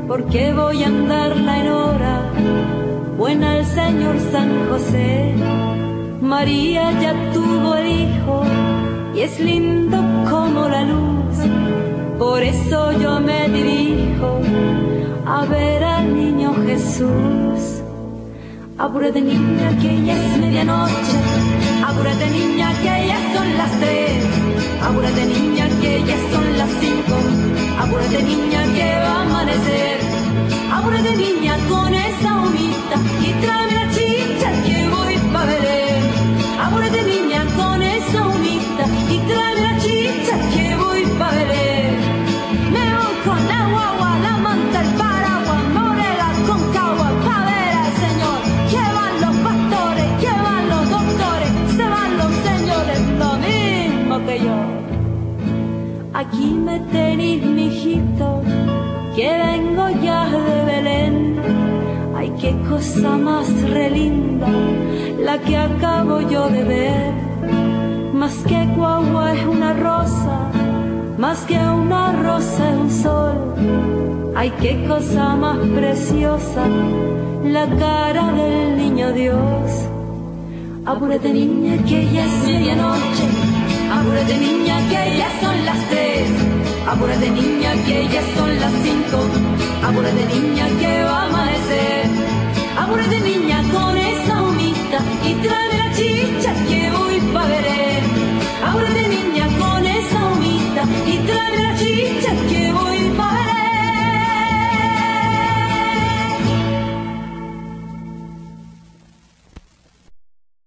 porque voy a andarla en hora buena al Señor San José. María ya tuvo el hijo y es lindo como la luz, por eso yo me dirijo a ver al niño Jesús. Apúrate niña que ya es medianoche, apúrate niña que ya son las 3, apúrate niña que ya son las 5, apúrate niña que va a amanecer, apúrate niña con esa humita y tráeme la chicha que voy pa' Belén, apúrate niña con esa humita y tráeme la chicha que voy pa' Belén. Me voy con la guagua, la manta, el paraguas, morela con cagua pa' ver al Señor. Que van los pastores, que van los doctores, se van los señores, lo mismo que yo. Aquí me tenéis, mijito, que vengo ya de Belén. Ay, qué cosa más relinda la que acabo yo de ver. Más que guagua es una rosa, más que una rosa es un sol. Ay, qué cosa más preciosa la cara del niño Dios. Apúrate niña que ya es medianoche, apúrate niña que ya son las 3, apúrate niña que ya son las 5, apúrate niña que va a